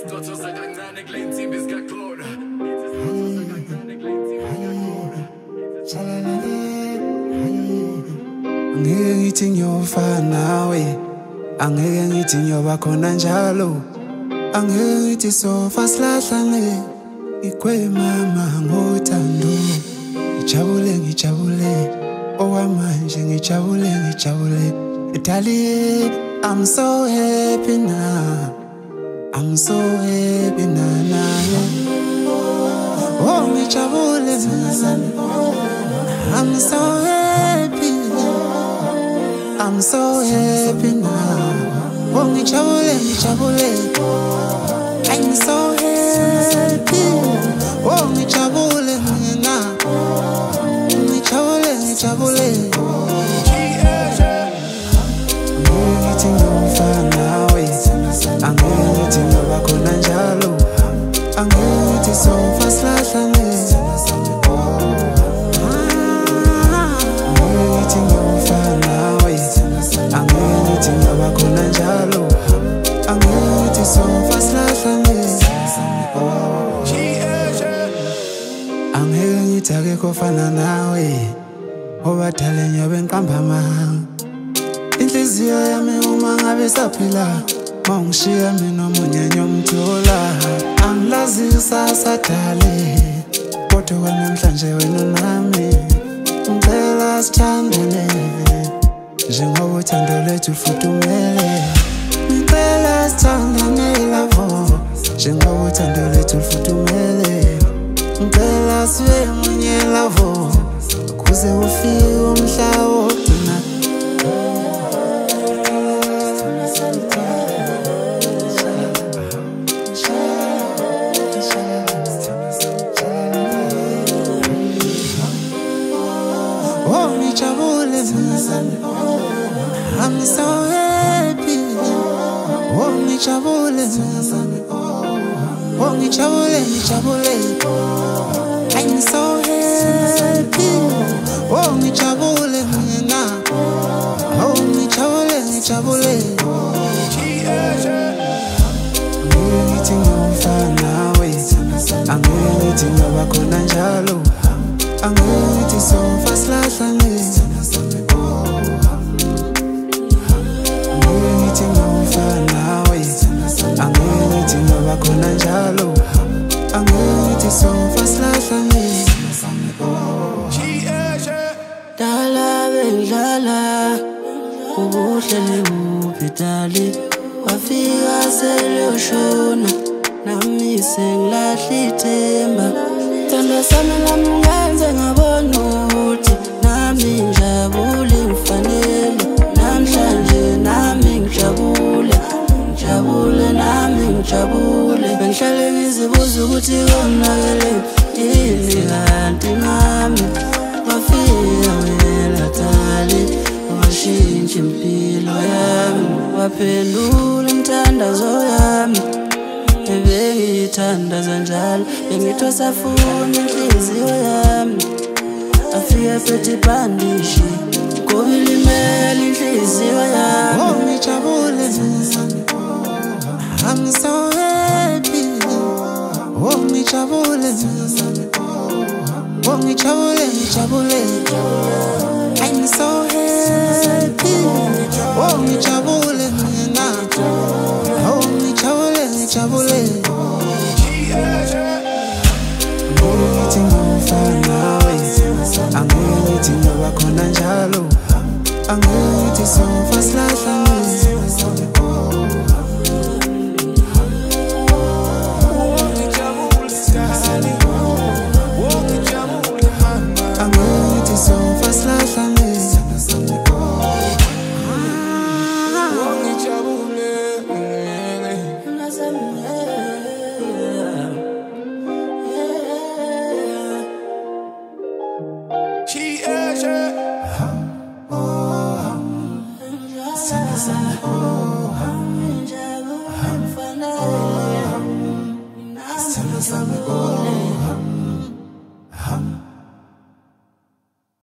Angeke ngithi ngiyofana nawe, angeke ngithi ngiyoba khona njalo, angeke ngithi sofa silahlane, ngigwemama ngothando. Ngijabule okwamanje, ngijabule Italy. I'm so happy now, I'm so happy now. Oh ngijabule, I'm so happy, I'm so happy now. Oh ngijabule, I'm so happy. Oh ngijabule now, ngijabule. Angeke ngiyofana nawe, angeke ngithi ngiyoba khona njalo, angeke ngithi sofa silahlane. Angeke ngithi ngiyofana nawe, angeke ngithi ngiyoba khona njalo, angeke ngithi sofa silahlane. Angeke ngithi akekho ofana nawe, obadala nyobe nqambamanga. Inhliziyo yami uma ngabe saphila, mawungishiya mina omunye ngiyomthola. Angilazi ikusasa dale, kodwa kwanamhlanje wena nami. Ngicela sithandane, njengoba uthando lwethu lufuthumele. Ngicela sithandane lavo, njengoba uthando lwethu lufuthumele. Ngicela sibe munye lavo, kuze ufike umhla wokugcina. Oh ngijabule, I'm so happy. Oh ngijabule, oh ngijabule. I'm so happy. Oh ngijabule mina, oh ngijabule. Angeke ngithi ngiyofana nawe, angeke ngithi ngiyoba khona njalo, angeke ngithi sofa silahlane. Angeke ngithi ngiyofana nawe, angeke ngithi ngiyoba khona njalo, angeke ngithi sofa silahlane. Dala bendlala ubuhle ubhidali, wafika seliyoshona nami sengilahla ithemba. Thanda sami lamngenze ngabona ukuthi nami ngijabule ngifanele. Namhlanje nami ngijabule Bengihlale ngizibuza ukuthi konakele yini kanti ngami. Wafika wena Dali, washintsha impilo yami, waphendula imithandazo yami. Bengiyithandaza njalo, bengithosafuna inhliziyo yami. Afika phethe ibhandishi, ngoba ilimele inhliziyo yami. Oh ngijabule, I'm so happy. Oh ngijabule, oh ngijabule. I'm so happy. Oh ngijabule mina, oh ngijabule. Angeke ngithi ngiyofana nawe, angeke ngithi ngiyoba khona njalo, angeke ngithi sofa silahlane.